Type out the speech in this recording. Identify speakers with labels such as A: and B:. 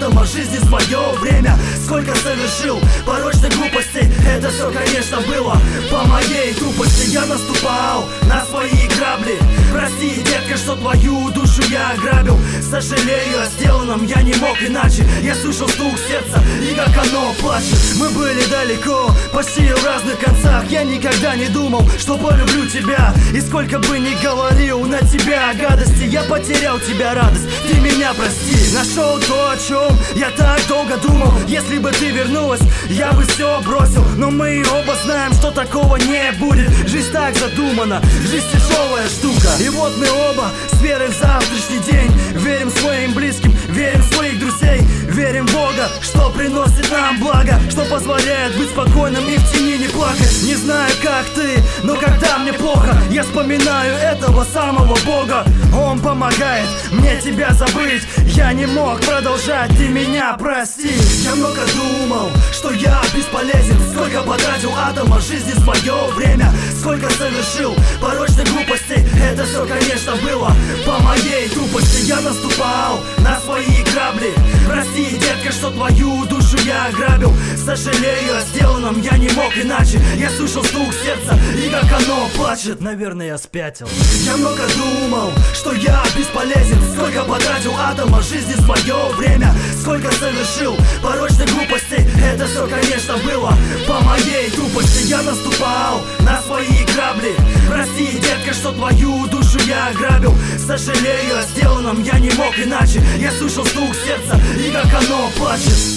A: атома жизни свое время. Сколько совершил порочных глупостей, это все, конечно, было по моей тупости. Я наступал на свои грабли. Прости, детка, что твою душу я ограбил. Сожалею о сделанном, я не мог иначе. Я слышал стук сердца и как оно плачет. Мы были далеко, почти в разных концах. Я никогда не думал, что полюблю тебя. И сколько бы ни говорил на тебя гадости, я потерял тебя радость, ты меня прости. Нашел то, о чем я так долго думал. Если бы ты вернулась, я бы все бросил. Но мы оба знаем, что такого не будет. Жизнь так задумана, жизнь тяжелая штука. И вот мы оба с верой в завтрашний день. Верим своим близким, верим в своих друзей. Верим в Бога, что приносит нам благо, что позволяет быть спокойным и в тени не плакать. Не знаю, как ты, но когда мне плохо, я вспоминаю этого самого Бога. Он помогает мне тебя забыть. Я не мог продолжать, ты меня прости. Я много думал, что я бесполезен. Сколько потратил атома жизни свое время. Сколько совершил порочных глупостей, это все, конечно, было по моей тупости. Я наступал на свои грабли. Прости, детка, что твою душу я ограбил. Сожалею о сделанном, я не мог иначе. Я слышал стук сердца и как оно плачет. Наверное, я спятил. Я много думал, что я бесполезен. Сколько потратил атома жизни свое время. Сколько совершил порочных глупостей, это все, конечно, было по моей тупости. Я наступал на свои грабли. Прости, детка, что твою душу я ограбил. Сожалею о сделанном, я не мог иначе. Я слышал стук сердца и как оно плачет.